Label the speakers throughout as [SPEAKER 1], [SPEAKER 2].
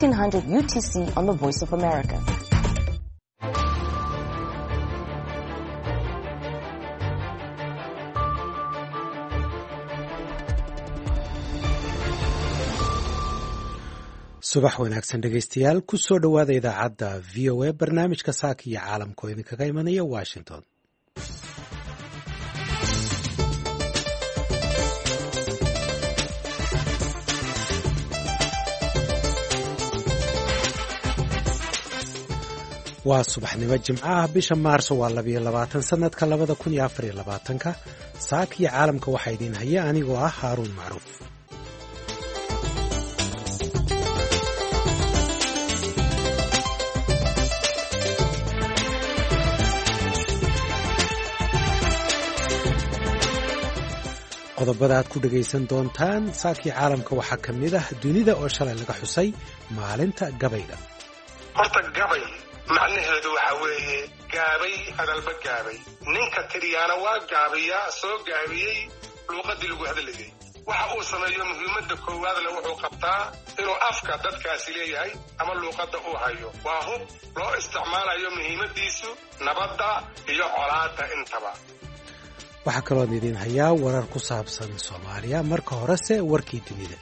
[SPEAKER 1] 1500 UTC on the Voice of America.
[SPEAKER 2] subax wanaagsan dhegaystayaal ku soo dhowaada idaacadda v o a barnaamijka saaka iyo caalamka oo idinkaga imanaya washington. waa subaxnimo jimco ah, bisha maarso waa 22 sanadka 2024. saaka iyo caalamka waxaa idiin haya anigoo ah haaruun macruuf. qodobada aad ku dhegaysan doontaan saakii caalamka waxaa ka mid ah dunida oo shalay laga xusay maalinta gabayga.
[SPEAKER 3] horta gabay macnaheedu waxa weeye gaabay hadalba gaabay, ninka tiriyaana waa gaabiyaa soo gaabiyey luuqadii lagu hadlayay. waxa uu sameeyo muhiimadda koowaadna wuxuu qabtaa inuu afka dadkaasi leeyahay ama luuqadda uu hayo. waa hub loo isticmaalayo muhiimadiisu nabadda iyo colaadda intaba.
[SPEAKER 2] waxaa kaloon idiin hayaa warar ku saabsan Soomaaliya. marka horese warkii dunida.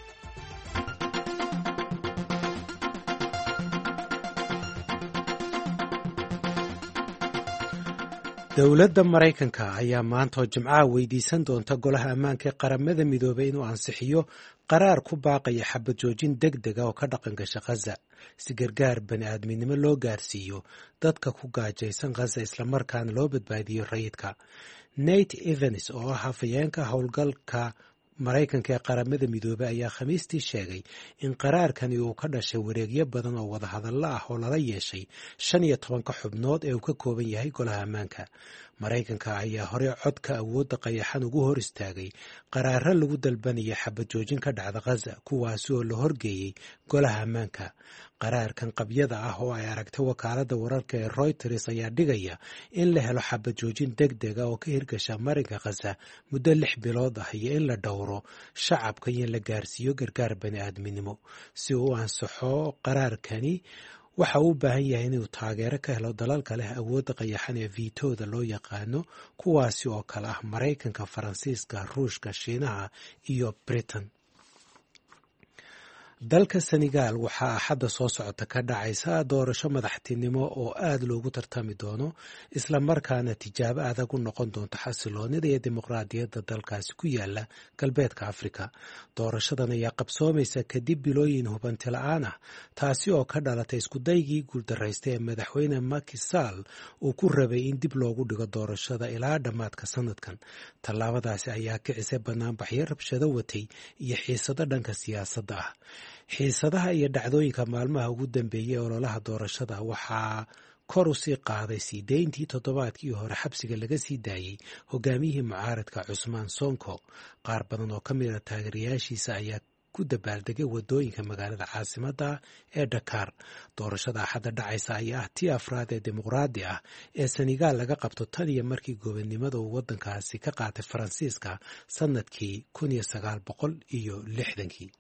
[SPEAKER 2] dowladda Maraykanka ayaa maanta oo Jimcaha weydiisan doonta golaha ammaanka ee qaramada midoobay inuu ansixiyo qaraar ku baaqaya xabad joojin degdeg ah oo ka dhaqan gasha Gaza si gargaar bani'aadminimo loo gaarsiiyo dadka ku gaajaysan Gaza islamarkaana loo badbaadiyo rayidka. Nate Evans oo ah hafayeenka howlgalka Maraykanka ee qaramada midoobay ayaa Khamiistii sheegay in qaraarkani uu ka dhashay wareegyo badan oo wadahadallo ah oo lala yeeshay 15 xubnood ee uu ka kooban yahay golaha ammaanka. Maraykanka ayaa hore codka awoodda qayaxan ugu hor istaagay qaraaro lagu dalbanaya xabad joojin ka dhacda Gaza, kuwaasi oo la horgeeyey golaha ammaanka. qaraarkan qabyada ah oo ay aragtay wakaaladda wararka ee Reuters ayaa dhigaya in la helo xabad joojin degdeg ah oo ka hirgasha marinka Gaza muddo 6 bilood ah iyo in la dhowro shacabka iyo in la gaarsiiyo gargaar bani'aadminimo. si uu ansaxo qaraarkani waxa uu u baahan yahay inuu taageero ka helo dalalka leh awoodda qayaxan ee viitooda loo yaqaano, kuwaasi oo kale ah Maraykanka, Faransiiska, Ruushka, Shiinaha iyo Britain. dalka Senegal waxaa axadda soo socota ka dhacaysa doorasho madaxtinimo oo aad loogu tartami doono, isla markaana tijaabo adag u noqon doonto xasiloonida iyo dimuqraadiyadda dalkaasi ku yaala galbeedka Afrika. doorashadan ayaa qabsoomaysa kadib bilooyin hubanti la'aan ah, taasi oo ka dhalatay iskudaygii guuldarraystay ee madaxweyne Macky Sall uu ku rabay in dib loogu dhigo doorashada ilaa dhammaadka sanadkan. tallaabadaasi ayaa kicisay banaanbaxyo rabshado watay iyo xiisado dhanka siyaasadda ah. xiisadaha iyo dhacdooyinka maalmaha ugu dambeeyey ololaha doorashada waxaa kor u sii qaaday sii deyntii toddobaadkii hore xabsiga laga sii daayey hogaamiyihii mucaaradka Cusmaan Sonko. qaar badan oo ka mid a taageerayaashiisa ayaa ku dabaaldegay wadooyinka magaalada caasimadda ee Dakar. doorashada axadda dhacaysa ayaa ah tii afraad ee dimuqraadi ah ee Senegal laga qabto tan iyo markii gobonimada uu waddankaasi ka qaatay Faransiiska sanadkii 1960.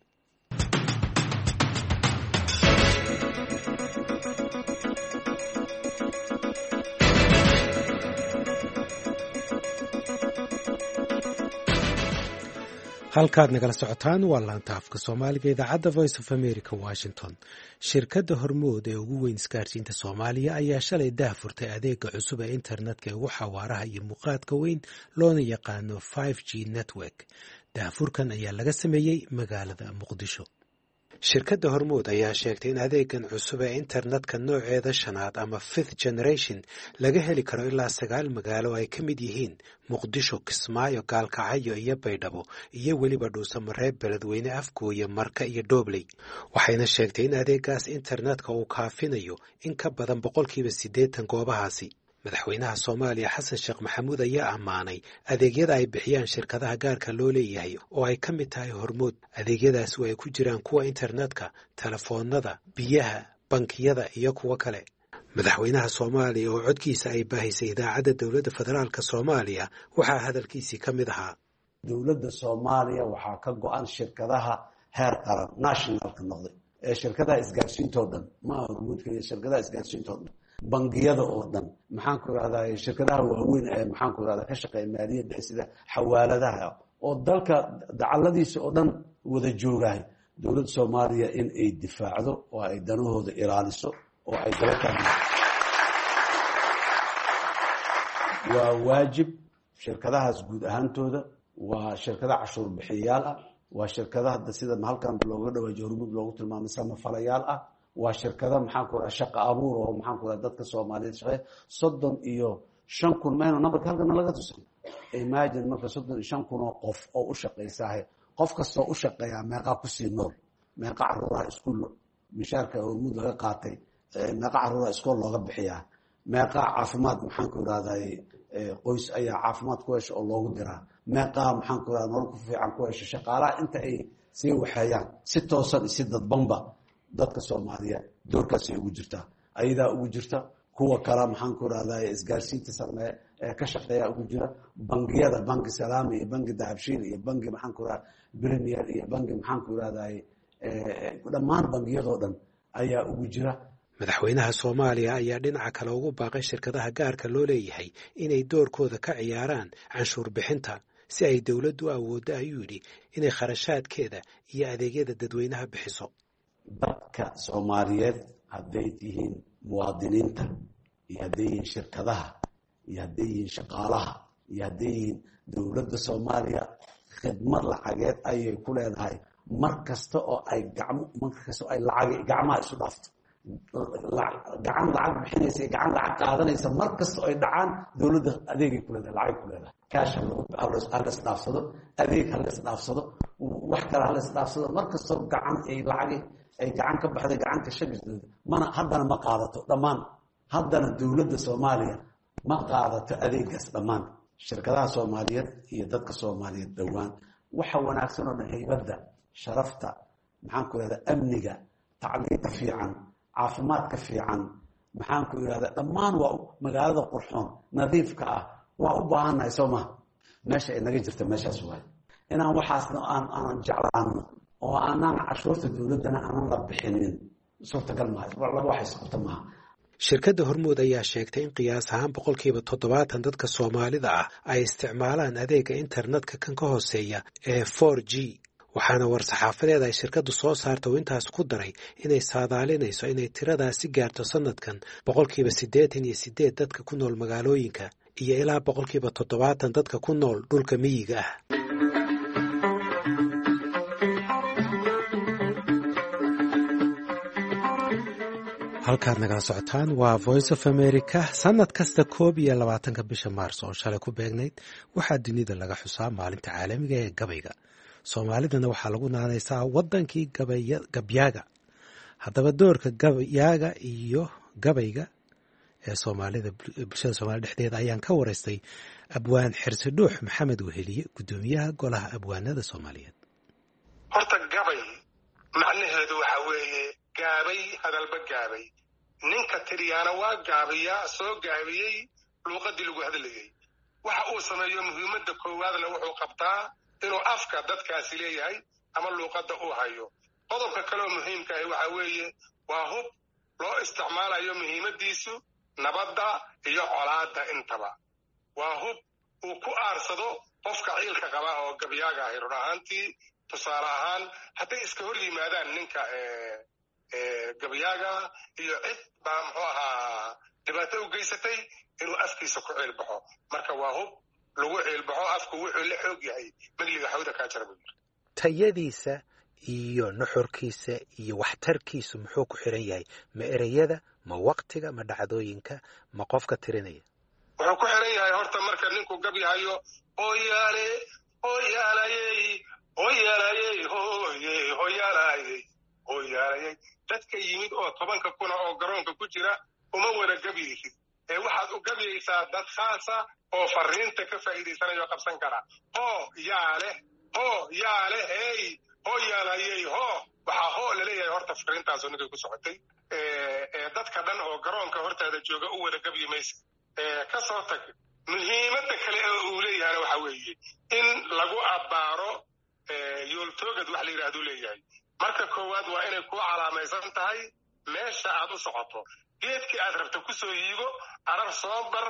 [SPEAKER 2] halkaad nagala socotaan waa laanta afka Soomaaliga idaacadda Voice of America Washington. shirkadda Hormuud ee ugu weyn isgaarsiinta Soomaaliya ayaa shalay daahfurtay adeega cusub ee internetka ee ugu xawaaraha iyo muuqaadka weyn loona yaqaano 5G network. daahfurkan ayaa laga sameeyey magaalada Muqdisho. shirkadda Hormuud ayaa sheegtay in adeegan cusub ee internetka nooceeda shanaad ama 5th generation laga heli karo ilaa 9 magaalo ay ka mid yihiin Muqdisho, Kismaayo, Gaalkacyo iyo Baydhabo iyo weliba Dhuusamareeb, Beledweyne, Afgooye, Marka iyo Doobley. waxayna sheegtay in adeegaas internetka uu kaafinayo in ka badan 80% goobahaasi. madaxweynaha Soomaaliya Xasan Sheekh Maxamuud ayaa ammaanay adeegyada ay bixiyaan shirkadaha gaarka loo leeyahay oo ay ka mid tahay Hormuud. adeegyadaas oo ay ku jiraan kuwa internetka, telefoonada, biyaha, bankiyada iyo kuwa kale. madaxweynaha Soomaaliya oo codkiisa ay baahisay idaacadda dowladda federaalka Soomaaliya waxaa hadalkiisii ka mid ahaa:
[SPEAKER 4] dowladda Soomaaliya waxaa ka go'an shirkadaha heer qaran nationalka noqday shirkadaha isgaarsiintoo dhan ma hormuudka shirkadaha isgaarsiintoo dhan bangiyada oo dhan maxaan ku irahdaa shirkadaha waaweyn ee maxaan ku irahdaa ka shaqeeya maaliyadda sida xawaaladaha oo dalka dacaladiisa oo dhan wada joogahay dowladda soomaaliya in ay difaacdo oo ay danahooda ilaaliso oo ay dalka waa waajib shirkadahaas guud ahaantooda waa shirkada cashuur bixiyaal ah waa shirkada hadda sida halkan looga dhawaajiyo hormuud loogu tilmaamay samafalayaal ah waa shirkada maxaan ku radaa shaqo abuur oo maxaan ku radaa dadka Soomaaliyeed shaqeeya 35,000 meeno numberka halkan laga tusay imagine marka 35,000 oo qof oo u shaqeeyay qof kasta oo u shaqeeya meeqa ku sii nool meeqa caruuraha iskuul mishaarka hormuud laga qaatay meeqa caruuraha iskool looga bixiyaa meeqa caafimaad maxaan ku radaa qoys ayaa caafimaad ku hesho oo loogu diraa meeqa maxaan ku radaa nolol ku fiican ku hesho shaqaalaha inta ay sii waxayaan si toosan si dadbanba dadka Soomaaliyeed doorkaas ay ugu jirtaa ayadaa ugu jirta kuwa kala maxaan ku radaa isgaarsiinta sameeya ee ka shaqeeya ugu jira bangiyada banki salaami iyo banki dahabshiil iyo banki maxaan ku radaa premier iyo banki maxaan ku radaa dhammaan bangiyadoo dhan ayaa ugu jira
[SPEAKER 2] madaxweynaha Soomaaliya ayaa dhinaca kale ugu baaqay shirkadaha gaarka loo leeyahay inay doorkooda ka ciyaaraan canshuur bixinta si ay dawladdu awooddo ayuu yidhi inay kharashaadkeeda iyo adeegyada dadweynaha bixiso
[SPEAKER 4] dadka Soomaaliyeed hadday yihiin muwaadiniinta iyo hadday yihiin shirkadaha iyo hadday yihiin shaqaalaha iyo hadday yihiin dowladda Soomaaliya khidmad lacageed ayay ku leedahay mar kasta oo ay gacmaha isu dhaafto gacan lacag bixinaysa gacan lacag qaadanaysa mar kasta oo ay dhacaan dowladda adeegay ku leedahay lacag ku leedahay kaash halas dhaafsado adeeg halas dhaafsado wax kale halas dhaafsado mar kasta gacan ay lacag ay gacan ka baxday gacanta shaqadooda mana haddana ma qaadato dhammaan haddana dowladda Soomaaliya ma qaadato adeegaas dhammaan shirkadaha Soomaaliyeed iyo dadka Soomaaliyeed dhawaan waxa wanaagsan oo haybada sharafta maxaan ku radaa amniga tacliinta fiican caafimaadka fiican maxaan ku radaa dhammaan waa magaalada qurxoon nadiifka ah waa u baahanahay Soomaa meesha ay naga jirto meeshaas waay inaan waxaasna aan jeclaano oo aanan cashuurta dawladana aan la bixinin suurtagal ma aha wax isqabta ma aha
[SPEAKER 2] shirkadda hormuud ayaa sheegtay in qiyaas ahaan 70% dadka Soomaalida ah ay isticmaalaan adeega internetka kan ka hooseeya ee 4G waxaana war-saxaafadeed ay shirkaddu soo saartay intaas ku daray inay saadaalinayso inay tiradaasi gaarto sanadkan 88% dadka ku nool magaalooyinka iyo ilaa 70% dadka ku nool dhulka miyiga ah halkaad nagala socotaan waa Voice of America sanad kasta 21 bisha Maarso oo shalay ku beegnayd waxaa dunida laga xusaa maalinta caalamiga ee gabayga Soomaalidana waxaa lagu naanaysaa wadankii gabyaaga haddaba doorka gabyaaga iyo gabayga ee Soomaalida bulshada Soomaalida dhexdeeda ayaan ka wareystay abwaan Xirsi Dhuux Maxamed Weheliye gudoomiyaha golaha abwaanada Soomaaliyeed
[SPEAKER 3] horta gabay macnaheedu waxa weeye gaabay hadalba gaabay ninka tiriyana waa gaabiya soo gaabiyay luqadii lagu hadlayay waxa uu sameeyo muhiimadda koowaadna wuxuu qabtaa inuu afka dadkaasi leeyahay ama luqadda uu hayo qodobka kale oo muhiimka ah waxa weeye waa hub loo isticmaalayo muhiimadiisu nabadda iyo colaadda intaba waa hub uu ku aarsado qofka ciilka qaba oo gabyaaga ah run ahaantii tusaale ahaan hadday iska hor yimaadaan ninka gabyaaga iyo cid baa muxuu ahaa dhibaato u geysatay inuu afkiisa ku ciilbaxo marka waa hub lagu ciilbaxo afku wuxuu la xoog yahay magliga xawda ka jira
[SPEAKER 2] tayadiisa iyo nuxurkiisa iyo waxtarkiisu muxuu ku xiran yahay ma ereyada ma waqtiga ma dhacdooyinka ma qofka tirinaya
[SPEAKER 3] wuxuu ku xiran yahay horta marka ninku gabyahayo oo yaalayay dadka yimid oo 10,000 oo garoonka ku jira uma wada gabyaysid waxaad u gabyaysaa dad khaasa oo fariinta ka faa'iideysanayo qabsan kara hey yaalayay waxaa la leeyahay horta fariintaas oo ninkay ku socotay dadka dhan oo garoonka hortaada jooga u wada gabyi maysa ka soo tag muhiimadda kale ee uu leeyahay waxa weeye in lagu abbaaro yooltoogad wax la yiraahdo leeyahay marka koowaad waa inay ku calaamaysan tahay meesha aad u socoto. geedkii aad rabta ku soo hiigo, arar soo bar,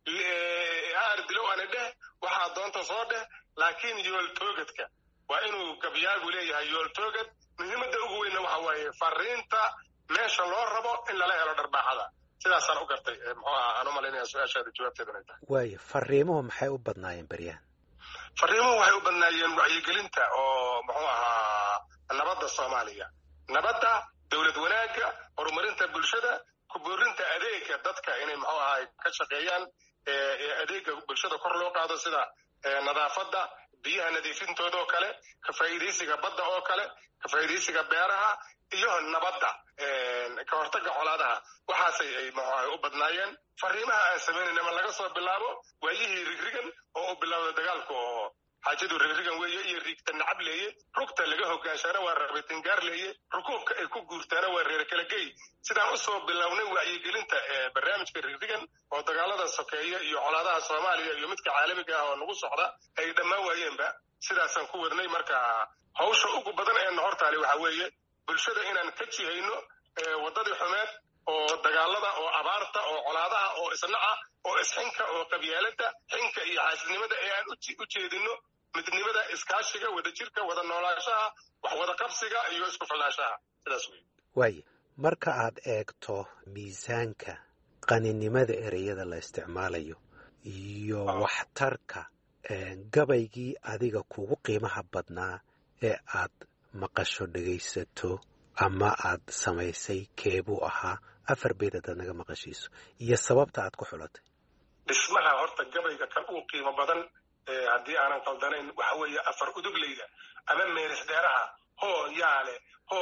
[SPEAKER 3] aar dilow ana dheh, waxaad doonta soo dheh, laakiin yooltoogadka waa inuu gabyaagu leeyahay yooltoogad. muhiimadda ugu weynna waxa waaye fariinta meesha loo rabo in lala helo dharbaaxada. sidaasaan u gartay muxuu ahaa aan u malaynaya su-aashaada jawaabteeda inay tahay.
[SPEAKER 2] waayo fariimuhu maxay u badnaayeen baryahan?
[SPEAKER 3] fariimuhu waxay u badnaayeen wacyigelinta oo muxuu ahaa nabadda Soomaaliya, nabadda, dowlad wanaagga, horumarinta bulshada, ku boorinta adeega dadka inay muxuu ahaa ka shaqeeyaan adeega bulshada kor loo qaado sida nadaafadda, biyaha nadiifintooda oo kale, ka faa'iidaysiga badda oo kale, ka faa'iidaysiga beeraha iyo nabadda, ka hortagga colaadaha. waxaasay ay u badnaayeen fariimaha aan samaynayna. ma laga soo bilaabo waayihii rigrigan oo u bilowda dagaalka oo xaajadu rigrigan weeye iyo riigta nacab leeye, rugta laga hogaanshaana waa rabitingaar leeye, rukuubka ay ku guurtaana waa reer kala gey. sidaan u soo bilownay wacyigelinta barnaamijka rigrigan oo dagaalada sokeeya iyo colaadaha Soomaaliya iyo midka caalamiga ah oo nagu socda ay dhammaan waayeenba, sidaasaan ku wadnay. marka hawsha ugu badan ee hortaale waxa weeye bulshada inaan ka jihayno waddadii xumeed oo dagaalada, oo abaarta, oo colaadaha, oo isnaca, oo isxinka, oo qabyaalada, xinka iyo xaasidnimada ee aan u jeedino midnimada, iskaashiga, wadajirka, wada noolaanshaha, wax wada qabsiga iyo isku filnaanshaha. sidaas wey.
[SPEAKER 2] waayo marka aad eegto miisaanka qaninimada ereyada la isticmaalayo iyo waxtarka gabaygii adiga kugu qiimaha badnaa ee aad maqasho dhegaysato ama aad samaysay keebuu ahaa? 4 beed hadaad naga maqashiiso iyo sababta aad ku xulatay.
[SPEAKER 3] dhismaha horta gabayga kan uu qiimo badan haddii aanan qaldanayn waxa weeye 4 udugleyda ama meeris dheeraha hoo yaale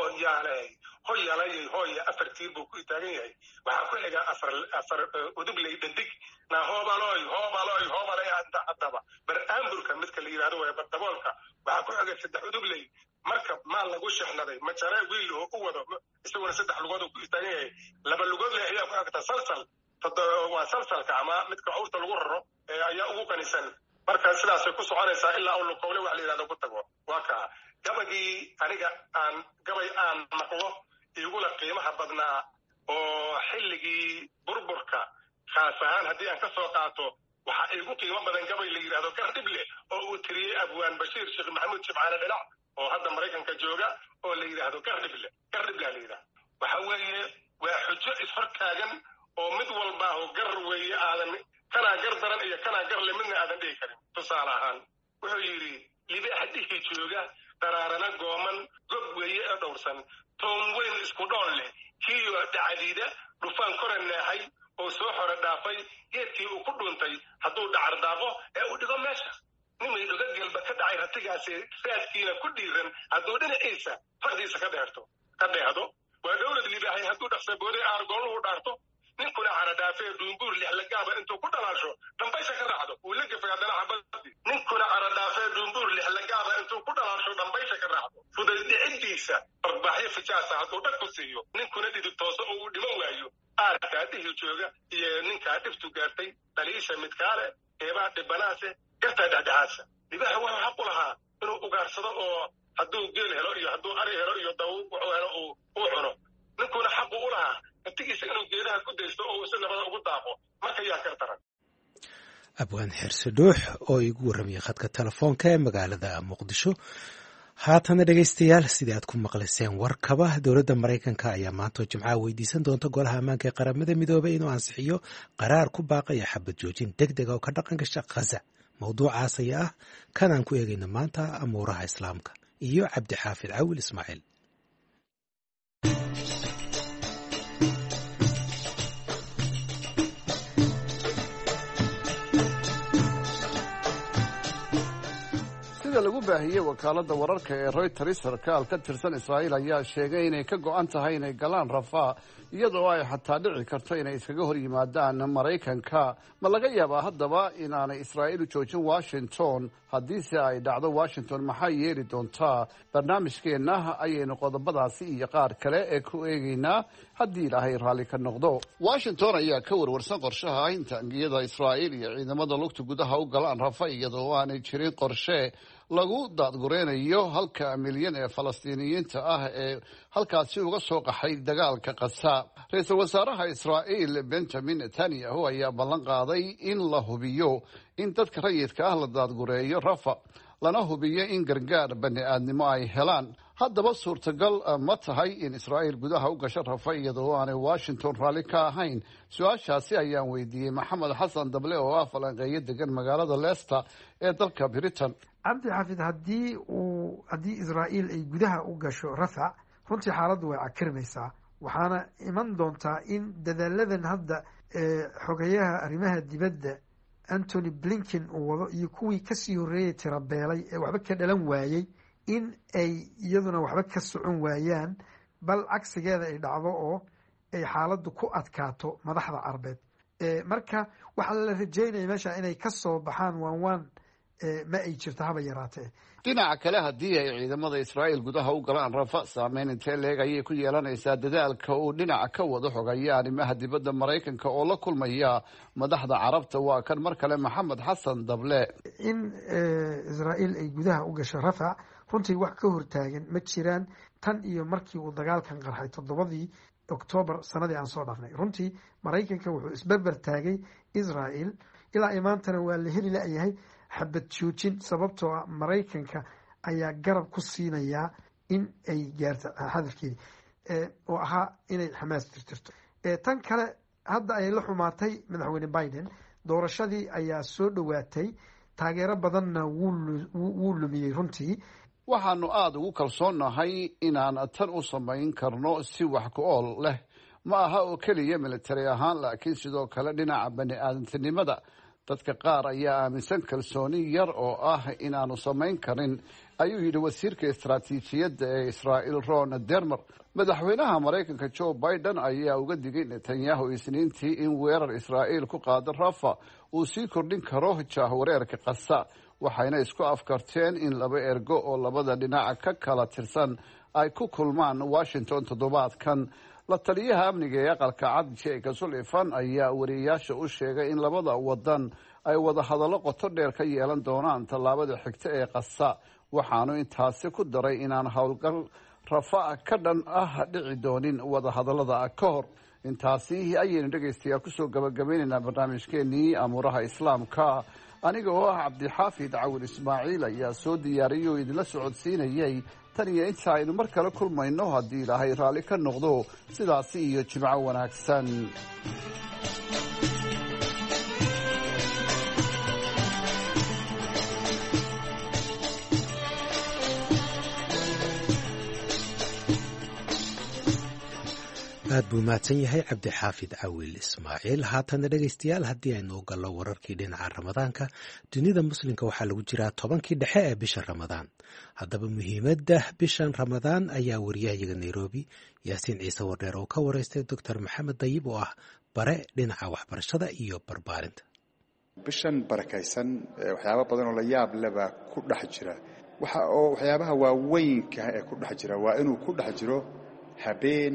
[SPEAKER 3] hoo yaalayay hooya 4 tiir buu ku taagan yahay. waxaa ku xiga 4 udugley dhandig na hoobalooy haddaba baraamburka midka la yidhahdo waa bardaboolka. waxaa ku xiga 3 udugley marka maal lagu shexnaday majare wiil oo u wado isaguna 3 lugood ku taagan yahay. 2 lugood leh ayaa ku xigta salsal, waa salsalka ama midka awrta lagu raro ayaa ugu qanisan. marka sidaasay ku soconaysaa ilaa uu luqowle wax la yidhahdo ku tago. waa kaa gabagii aniga gabay aan maqlo igula qiimaha badnaa oo xilligii burburka khaas ahaan haddii aan ka soo qaato waxaa igu qiimo badan gabay la yidhahdo Gardhible oo uu tiriyey abwaan Bashiir Sheekh Maxamuud Jimcaale Dhinac oo hadda Maraykanka jooga oo la yidhaahdo Gardhible la yidhahdo. waxa weeye waa xujo ishortaagan oo mid walba oo gar weeye aadan kanaa gar daran iyo kanaa gar le midna aadan dhihi karin. tusaale ahaan wuxuu yidhi libaax dhihi jooga daraarana gooman gob weeye ee dhowrsan toon weyn isku dhool leh kiyo dhacdiida dhufaan kora neexay oo soo xore dhaafay geedkii uu ku dhuuntay hadduu dhacar daaqo ee uu dhigo meesha. nimay dhuga gelba ka dhacay ratigaasi raadkiina ku dhiiran hadduu dhinaciisa fardiisa ka dheehdo waa dowlad libaaxay hadduu dhaqsabooday aargooluhu dhaarto ninkuna caradhaafee dhuumbuur lixlagaaba intuu ku dhalaasho dhambaysha ka raacdo uu la gefay haddana xabadii. ninkuna caradhaafee dhuumbuur lixlagaaba intuu ku dhalaasho dhambaysha ka raacdo fudaydhicidiisa barbaaxyo fijaasa hadduu dhag ku siiyo ninkuna dhidib tooso oo uu dhiman waayo. aarkaa dhihi jooga iyo ninkaa dhibtu gaartay dhaliisha midkaale eebaa dhibanaase gartaa dhexdhexaadsa. libaaxa wuxuu xaq u lahaa inuu ugaarsado oo hadduu geel helo iyo hadduu ari helo iyo daw wuxuu helo uu cuno. ninkuna xaqu u lahaa naftigiisa inuu geedaha ku daysto oo si nabada ugu daaqo. marka yaa kar daran.
[SPEAKER 2] abwaan xirsi dhuux oo igu warramiyey khadka telefoonka ee magaalada Muqdisho. haatana dhegaystayaal sidii aad ku maqlayseen warkaba dowladda Maraykanka ayaa maanta Jimcaha weydiisan doonta golaha ammaanka ee qaramada midoobay inuu ansixiyo qaraar ku baaqaya xabad joojin degdeg ah oo ka dhaqan gasha Gaza. mawduucaas ayaa ah kan aan ku eegayna maanta amuuraha islaamka iyo Cabdi Xaafid Cawil Ismaaciil.
[SPEAKER 5] lagu baahiyey wakaalada wararka ee Reuters sarkaal ka tirsan Israa'iil ayaa sheegay inay ka go'an tahay inay galaan Rafah iyadoo ay xataa dhici karto inay iskaga hor yimaadaan Maraykanka. ma laga yaabaa haddaba inaanay Israa'iil joojin Washington? haddiise ay dhacdo Washington maxay yeeli doontaa? barnaamijkeenna ayaynu qodobadaasi iyo qaar kale ee ku eegaynaa haddii ilaahay raalli ka noqdo. Washington ayaa ka warwarsan qorshaha in taangiyada Israa'iil iyo ciidamada lugta gudaha u galaan Rafah iyadoo aanay jirin qorshe lagu daadgureynayo 1 milyan ee falastiiniyiinta ah ee halkaasi uga soo qaxay dagaalka Gaza. Ra'iisul wasaaraha Israa'iil Benjamin Netanyahu ayaa ballan qaaday in la hubiyo in dadka rayidka ah la daadgureeyo Rafa, lana hubiyo in gargaar bani'aadnimo ay helaan. haddaba suurtagal ma tahay in Israa'iil gudaha u gasho Rafa iyadoo aanay Washington raalli ka ahayn? Su-aashaasi ayaan weydiiyey Maxamed Xasan Dable oo ah falanqeeye degan magaalada Leicester ee dalka Britain.
[SPEAKER 6] cabdi xafid haddii Israa'iil ay gudaha u gasho Rafa, runtii xaaladdu way cakirmaysaa, waxaana iman doontaa in dadaaladan hadda xogayaha arrimaha dibadda Anthony Blinken uu wado iyo kuwii kasii horreeyay tirabeelay ee waxba ka dhalan waayey in ay iyaduna waxba ka socon waayaan, bal cagsigeeda ay dhacdo oo ay xaaladdu ku adkaato madaxda Carbeed. Marka waxaa la rajeynaya meesha inay ka soo baxaan waan ma ay jirto haba yaraatee.
[SPEAKER 5] dhinaca kale haddii ay ciidamada Israa'iil gudaha u galaan Rafa, saameyn intee leeg ayay ku yeelanaysaa dadaalka uu dhinaca ka wado xogayaha arrimaha dibadda Maraykanka oo la kulmaya madaxda Carabta? Waa kan mar kale Maxamed Xasan Dable.
[SPEAKER 6] in Israa'iil ay gudaha u gasho Rafa runtii wax ka hortaagan ma jiraan tan iyo markii uu dagaalkan qarxay 7 Oktoobar sanadii aan soo dhaafnay. runtii Maraykanka wuxuu isberber taagay Israa'iil ilaa maantana waa la heli la'yahay xabad joojin, sababtoo ah Maraykanka ayaa garab ku siinaya in ay gaarto hadafkeedii oo ahaa inay Xamaas tirtirto. tan kale hadda ay la xumaatay madaxweyne Biden, doorashadii ayaa soo dhowaatay, taageero badanna wuu lumiyey. runtii
[SPEAKER 5] waxaanu aada ugu kalsoonnahay inaan tan u samayn karno si wax ku ool leh, ma aha oo keliya militari ahaan laakiin sidoo kale dhinaca bani'aadantinimada. dadka qaar ayaa aaminsan kalsooni yar oo ah inaanu samayn karin, ayuu yidhi wasiirka istaraatiijiyadda ee Israa'iil Ron Dermer. madaxweynaha Maraykanka Joe Biden ayaa uga digay Netanyahu Isniintii in weerar Israa'iil ku qaado Rafa uu sii kordhin karo jahwareerka Gaza, waxayna isku afkarteen in 2 ergo oo labada dhinac ka kala tirsan ay ku kulmaan Washington toddobaadkan. la taliyaha amniga ee aqalka cad Jake Sullivan ayaa wariyaasha u sheegay in labada wadan ay wada hadallo qoto dheer ka yeelan doonaan tallaabada xigta ee Gaza, waxaanu intaasi ku daray inaan howlgal Rafa ka dhan ah dhici doonin wada hadallada ka hor. intaasi ayaynu dhegaystayaal kusoo gabagabaynaynaa barnaamijkeenii amuuraha islaamka. aniga oo ah Cabdixaafid Cawil Ismaaciil ayaa soo diyaariyay oo idinla socodsiinayay. tan iyo inta aynu mar kale kulmayno, haddii Ilaahay raalli ka noqdo, sidaasi iyo jimco wanaagsan.
[SPEAKER 2] aad buu mahadsan yahay Cabdixaafid Cawil Ismaaciil. haatana dhegaystayaal, haddii aynu gallo wararkii dhinaca ramadaanka, dunida muslimka waxaa lagu jiraa 10kii dhexe ee bisha Ramadaan. haddaba muhiimadda bishan Ramadaan ayaa wariyahayaga Nairobi Yaasiin Ciise Wardheer oo ka waraystay Dr. Maxamed Dayib oo ah bare dhinaca waxbarashada iyo barbaarinta.
[SPEAKER 7] bishan barakaysan waxyaabo badan oo la yaab leh ku dhex jira. waxyaabaha waaweynka ee ku dhex jira waa inuu ku dhex jiro habeen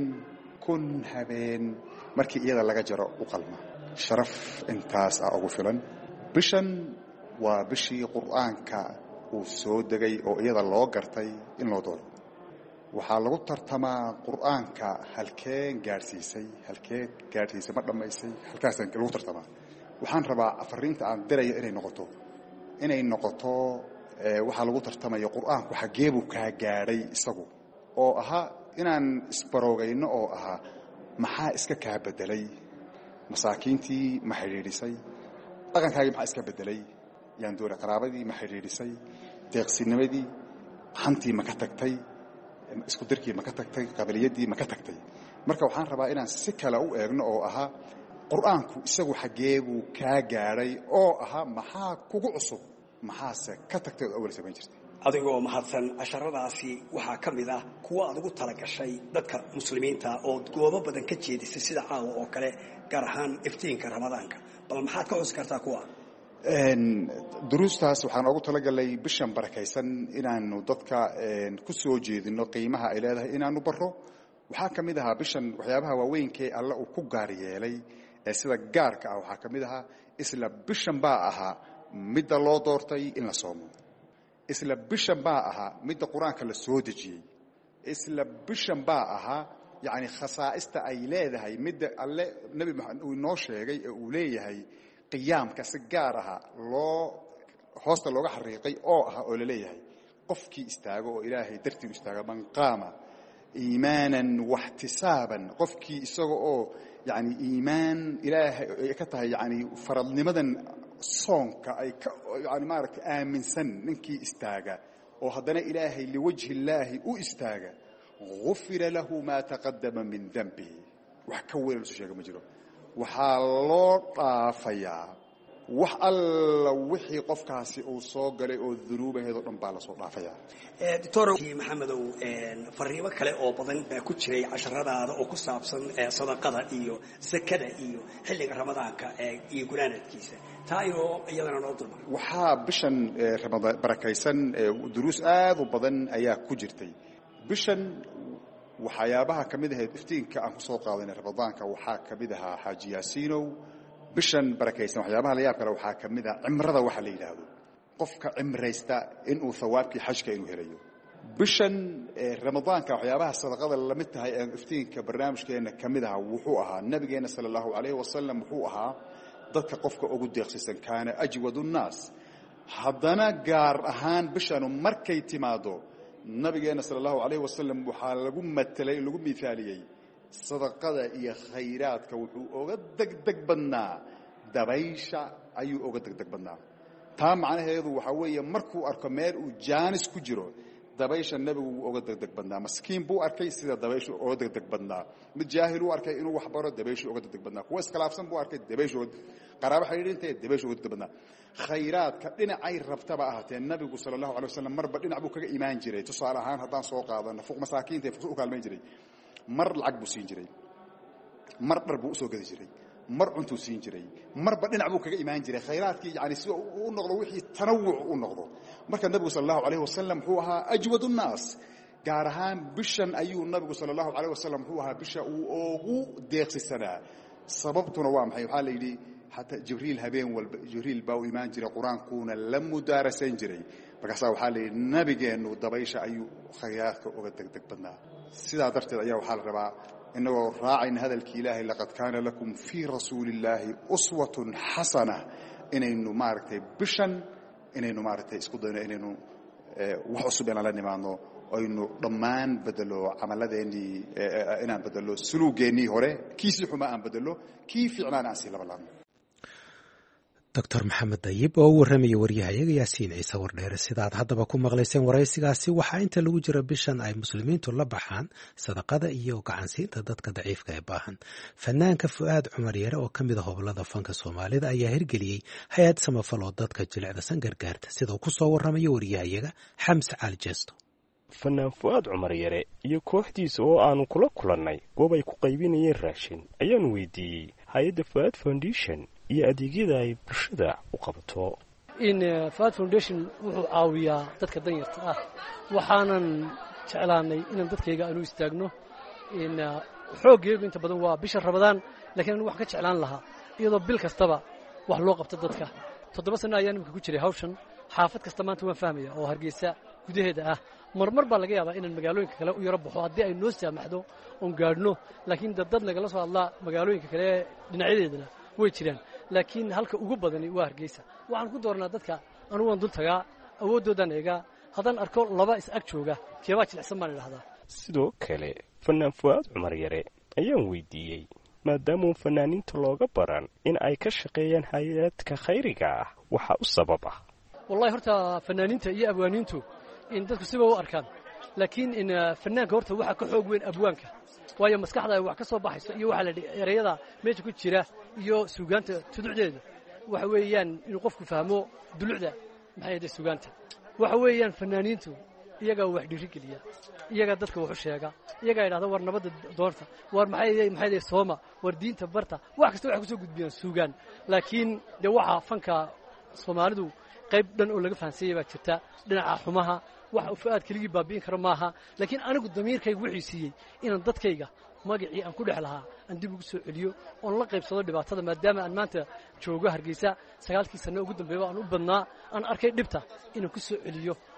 [SPEAKER 7] markii iyada laga jaro u qalma. sharaf intaas ugu filan. bishan waa bishii qur'aanka uu soo degay oo iyada loo gartay in loo doodo. waxaa lagu tartamaa qur'aanka halkee gaadhsiisay ma dhammaysay, halkaas lagu tartamaa. waxaan rabaa afariinta aan dirayo inay noqoto waxaa lagu tartamayo qur'aanku xaggee buu kaa gaadhay isagu, oo ahaa inaan isbaroogayno oo ahaa maxaa iska kaa bedelay, masaakiintii ma xidhiidhisay, dhaqankaagii maxaa iska bedelay, yaan doona qaraabadii ma xidhiidhisay, deeqsinimadii, hantii ma ka tagtay, isku darkii ma ka tagtay, qabiliyaddii ma ka tagtay. marka waxaan rabaa inaan si kale u eegno oo ahaa qur'aanku isagu xaggee buu kaa gaadhay, oo ahaa maxaa kugu cusub, maxaase ka tagtay oo awal samayn jirtay.
[SPEAKER 8] adigoo mahadsan. casharadaasi waxaa ka mid ah kuwa aad ugu talagashay dadka muslimiinta oo goobo badan ka jeedisay sida caawa oo kale, gaar ahaan iftiinka ramadaanka. bal maxaad ka xusi kartaa kuwa?
[SPEAKER 7] duruustaas waxaan ugu talagalay bishan barakaysan inaanu dadka ku soo jeedino qiimaha ay leedahay inaanu baro. waxaa ka mid ahaa bishan waxyaabaha waaweynkaee alle uu ku gaar yeelay ee sida gaarka ah waxaa ka mid ahaa isla bishan baa ahaa midda loo doortay in la soomo. isla bishan baa ahaa midda qur-aanka la soo dejiyey isla bishan baa ahaa yani khasaa'ista ay leedahay midda alle nebi maxamed uu inoo sheegay ee uu leeyahay qiyaamka si gaar aha hoosta looga xariiqay oo ah oo la leeyahay qofkii istaago oo ilaahay dartii u istaaga man qaama iimaanan waxtisaaban qofkii isaga oo yani iimaan ilaahay ay ka tahay yani faradnimadan soonka ay ka yani maaragtay aaminsan ninkii istaaga oo haddana ilaahay liwajhi illaahi u istaaga gufira lahu maa taqadama min danbihi wax ka weyn lasu sheega ma jiro waxaa loo dhaafayaa wax alla wixii qofkaasi uu soo galay oo dunuubaheedoo dhan baa lasoo dhaafayaa
[SPEAKER 8] doctor maxamedow fariimo kale oo badan baa ku jiray casharadaada oo ku saabsan sadaqada iyo zakada iyo xilliga ramadaanka iyo gulaanadkiisa taa inoo iyadana noo dulmar
[SPEAKER 7] waxaa bishan ramadaan barakaysan duruus aad u badan ayaa ku jirtay bishan waxyaabaha ka mid ahayd iftiinka aan ku soo qaadanay ramadaanka waxaa ka mid ahaa xaaji yaasiinow bishan barakaysan waxyaabaha la yaab kale waxaa ka mid ah cimrada waxa la yidhaahdo qofka cimraysta inuu thawaabkii xajka inuu helayo bishan ramadaanka waxyaabaha sadaqada la mid tahay ee iftiinka barnaamijkeena ka mid ahaa wuxuu ahaa nabigeena sala allahu calayhi wasalam wuxuu ahaa dadka qofka ugu deeqsisan kaana ajwadu nnaas haddana gaar ahaan bishanu markay timaado nabigeena sala allahu calayhi wasalam waxaa lagu matelay lagu miaaliyey sadaqada iyo khayraadka wuxuu oga degdeg badnaa dabaysha ayuu oga degdeg badnaa taa macnaheedu waxaa weeye markuu arko meel uu jaanis ku jiro dabaysha nebigu wuu oga degdeg badnaa maskiin buu arkay sida dabayshu oga degdeg badnaa mid jaahil uu arkay inuu wax baro dabayshu oga degdeg badnaa kuwa iskhilaafsan buu arkay dabayshu qaraabo xidhiidhinta dabayshu oga degdeg badnaa khayraadka dhinacay rabtaba ahaatee nabigu sala allahu alay wasalam marba dhinac buu kaga imaan jiray tusaale ahaan haddaan soo qaadano fuq masaakiinta fuqsu u kaalmayn jiray mar lacag buu siin jiray mar dhar buu usoo gadi jiray mar cuntuu siin jiray marba dhinac buu kaga imaan jiray khayraadkii yani si u noqdo wixii tanawuc u noqdo marka nabigu sala allahu alayhi wasalam wuxuu ahaa ajwad nnaas gaar ahaan bishan ayuu nabigu sala allahu alayh wasalam wuxuu ahaa bisha uu ugu deeqsisanaa sababtuna waa maxay waxaa la yidhi xataa jibriil habeen walba jibriil baa u imaan jiray qur-aankuuna la mudaarasayn jiray markaasaa waxaa la yidhi nabigeennu dabaysha ayuu khayraadka uga degdeg badnaa sidaa darteed ayaa waxaa la rabaa inagoo raacayna hadalkii ilaahay laqad kaana lakum fii rasuuli illaahi uswatun xasana inaynu maaragtay bishan inaynu maaragtay isku dayno inaynu wax cusub inaan la nimaadno aynu dhammaan bedelo camalladeennii inaan bedelo suluugeennii hore kiisii xumaa aan bedelo kii fiicnaan aan sii labalaabno
[SPEAKER 2] doctor maxamed dayib oo u warramaya waryahayaga yaasiin ciise wardheere sidaad haddaba ku maqlayseen waraysigaasi waxaa inta lagu jira bishan ay muslimiintu la baxaan sadaqada iyo gacansiinta dadka daciifka ee baahan fanaanka fu'aad cumar yare oo ka mid a hobolada fanka soomaalida ayaa hirgeliyey hay-ad samafal oo dadka jilicdasan gargaarta sida uu ku soo warramayo waryahayaga xamse cali jeesto
[SPEAKER 9] fanaan fu'aad cumar yare iyo kooxdiisa oo aanu kula kulannay goob ay ku qaybinayeen raashin ayaanu weydiiyey hay-adda fu'aad foundation iyo adeegyada ay bulshada u qabato
[SPEAKER 10] fu'aad foundation wuxuu caawiyaa dadka danyarta ah waxaanan jeclaanay inaan dadkayga aanu istaagno xooggeegu inta badan waa bisha ramadaan lakiin anu wax ka jeclaan lahaa iyadoo bil kastaba wax loo qabto dadka 7 sano ayaan imika ku jiray hawshan xaafad kasta maanta waan fahmaya oo hargeysa gudaheeda ah marmar baa laga yaabaa inaan magaalooyinka kale u yaro baxo haddii ay noo saamaxdo oon gaadhno laakiin dad nagala soo hadlaa magaalooyinka kale dhinacyadeedana way jiraan laakiin halka ugu badani waa hargeysa waxaan ku doornaa dadka anugu waan dul tagaa awooddoodaan eegaa haddaan arko laba is-ag jooga keebaa jilicsan baan idhahdaa
[SPEAKER 9] sidoo kale fanaan fu'aad cumar yare ayaan weydiiyey maadaamuu fanaaniinta looga baran in ay ka shaqeeyaan hay-adka khayriga ah waxaa u sabab ah
[SPEAKER 10] wallahi horta fanaaniinta iyo abwaaniintu in dadku siba u arkaan laakiin in fanaanka horta waxaa ka xoog weyn abwaanka waayo maskaxda ay wax ka soo baxayso iyo waxa la erayada meesha ku jira iyo suugaanta tuducdeeda waxa weeyaan inuu qofku fahmo dulucda maxay yahay suugaanta waxa weeyaan fanaaniintu iyaga wax dhiirigeliya iyaga dadka wax u sheega iyaga yiraahdo war nabadda doorta war maxay sooma war diinta barta wax kasta wax ku soo gudbiyaan suugaan laakiin de waxa fanka Soomaalidu qayb dhan oo laga fahansiiyay baa jirta dhinaca xumaha wax uu fu'aad kaliya baabiin karo maaha laakiin anigu damiirkaygu wixii siiyay inaan dadkayga magacii aan ku dhex lahaa aan dib ugu soo celiyo oo la qaybsado dhibaatada maadaama aan maanta joogo hargeysa 9 sano ugu dambeeyay aan u badnaa aan arkay dhibta inaan ku soo celiyo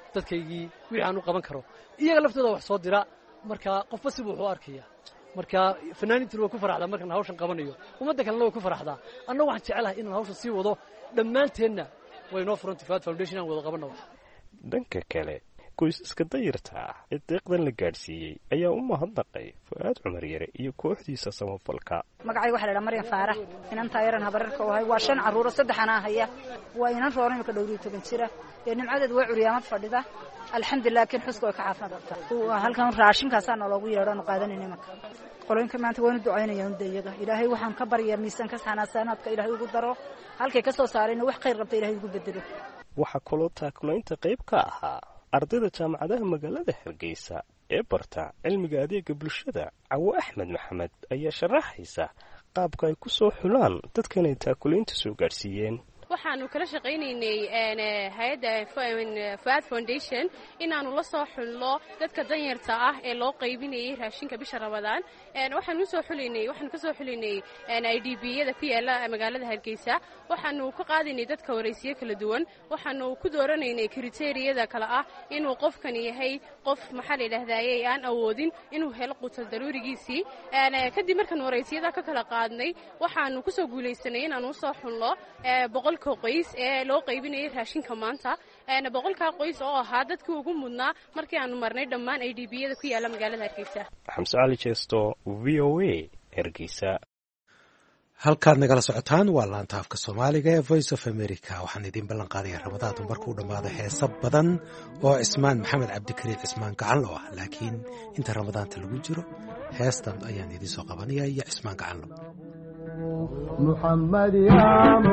[SPEAKER 10] dadkaygii wixii aan u qaban karo iyaga laftooda wax soo dira marka qofba sibu wuxuu arkaya marka fanaaniintuna way ku faraxdaa markaan hawshan qabanayo ummadda kalena way ku faraxdaa anna waxaan jecelahay inaan hawshan sii wado dhammaanteenna way noo furan Fuad Foundation aan wada qabano
[SPEAKER 9] dhanka kale qoysaska dayarta ah ee deeqdan la gaadhsiiyey ayaa u mahadnaqay Fuad Cumar Yare iyo kooxdiisa samafalka
[SPEAKER 11] magacay waxa la dhahaa Maryam Faarax inaan taageeran habararka oo hay waa 5 caruur 3 ana haya waa inaan roonay ka dhowriyo 10 jira ee nimcadeed way curyaamad fadhida alxamdulillah kan xuska ka caafimaad qabta halkan raashinkaas aan loogu yeedho qaadanayna marka qoloyinka maanta waynu ducaynayaan deeyaga ilaahay waxaan ka baryaa miisanka sanaadka ilaahay ugu daro halkay ka soo saareen wax khayr qabta ilaahay ugu bedelo
[SPEAKER 9] waxa kaloo taakulaynta qayb ka ahaa ardayda jaamacadaha magaalada Hargeysa ee barta cilmiga adeegga bulshada Cawo Axmed Maxamed ayaa sharaxaysa qaabka ay ku soo xulaan dadkan ay taakulaynta soo gaarsiiyeen
[SPEAKER 12] waxaanu kala shaqaynaynay hay'adda Fuad Foundation inaanu la soo xulno dadka danyarta ah ee loo qaybinayay raashinka bisha Ramadaan waxaanu ka soo xulinay IDB-yada ku yaala magaalada Hargeysa waxaanu ka qaadinay dadka wareysiyo kala duwan waxaanu ku dooranaynay kriteeriyada kala ah inuu qofkan yahay qof maxal ilaahdayay aan awoodin inuu helo qutul daruurigiisii kadib markaan wareysiyada ka kala qaadnay waxaanu ku soo guuleysanay inaanu soo xulno qoys ee loo qaybinayay raashinka maanta boqolka qoys oo ahaa dadkii ugu mudnaa markii aanu marnay dhammaan IDB-yada ku yaala magaalada Hargeysa
[SPEAKER 9] Xamse Ali Jeesto VOA Hargeysa
[SPEAKER 2] halkaad nagala socotaan waa laanta afka Soomaaliga ee Voice of America waxaan idin ballan qaadayaa Ramadaantu markuu dhamaado heesa badan oo Cismaan Maxamed Cabdikariin Cismaan Gacanlo ah laakiin inta Ramadaanta lagu jiro heestan ayaan idin soo qabanayaa iyo Cismaan Gacanlo
[SPEAKER 13] محمد يا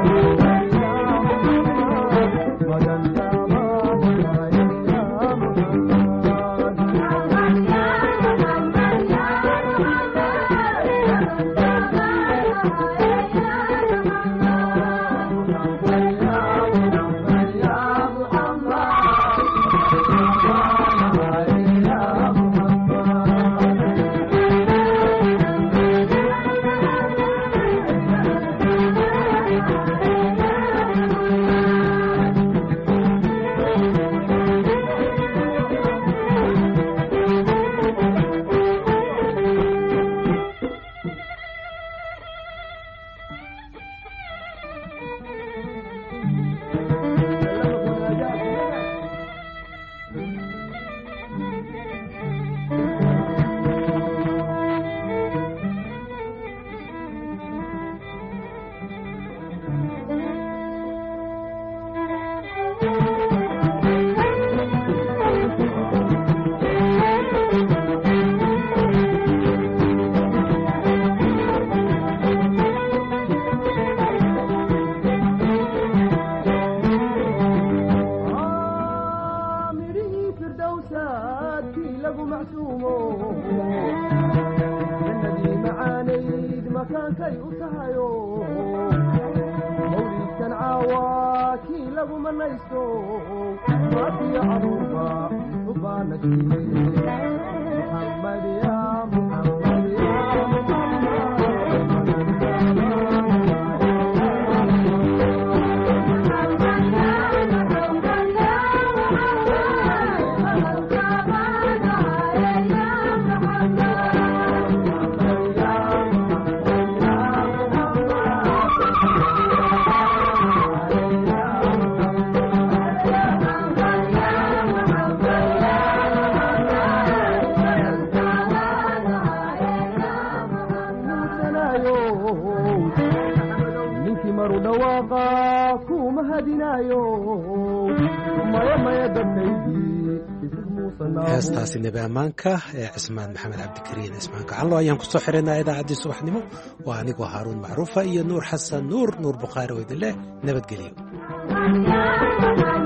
[SPEAKER 2] heestaasi nabi ammaanka ee Cismaan Maxamed Cabdikariin Cismaan Gacanlo ayaan ku soo xireynaa idaacaddii subaxnimo waa anigoo Haaruun Macruufa iyo Nuur Xasan Nuur Bukhaari oo idin leh nabadgelyo